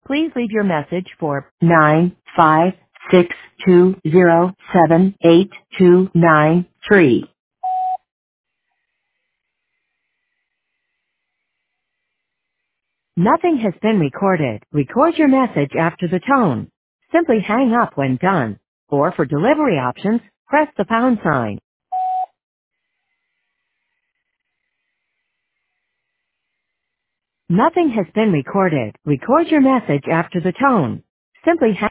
Please leave your message for 95620788293. Nothing has been recorded. Record your message after the tone. Simply hang up when done. Or for delivery options, press the pound sign. Nothing has been recorded. Record your message after the tone. Simply hang